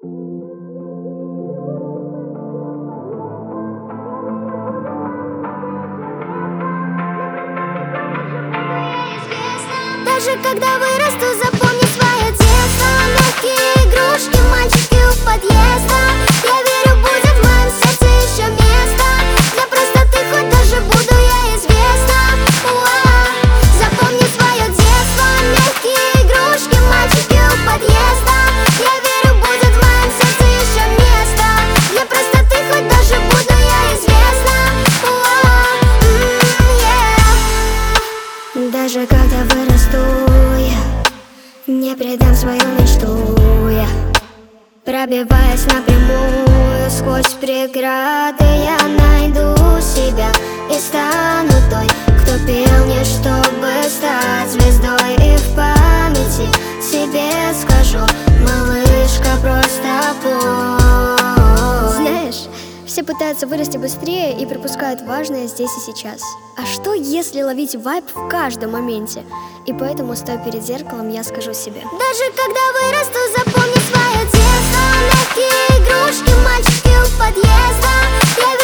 Даже когда вырасту, запомни свое детство. Мягкие игрушки, мальчики у подъезда. Я верю, будет в моем сердце еще место для простоты, хоть даже буду я известна. Запомни свое детство. Мягкие игрушки, мальчики у подъезда. Я верю, будет в моем сердце еще место для простоты, хоть даже буду я известна. Даже когда вырасту, я не предам свою мечту, я пробиваясь напрямую сквозь преграды, я найду себя и стану той, кто пел мне, чтобы стать звездой. И в памяти себе скажу: малышка, просто пой. Знаешь, все пытаются вырасти быстрее и пропускают важное здесь и сейчас. А что, если ловить вайб в каждом моменте? И поэтому, стоя перед зеркалом, я скажу себе: даже когда вырасту, запомни свое детство. Мягкие игрушки, мальчики у подъезда. Я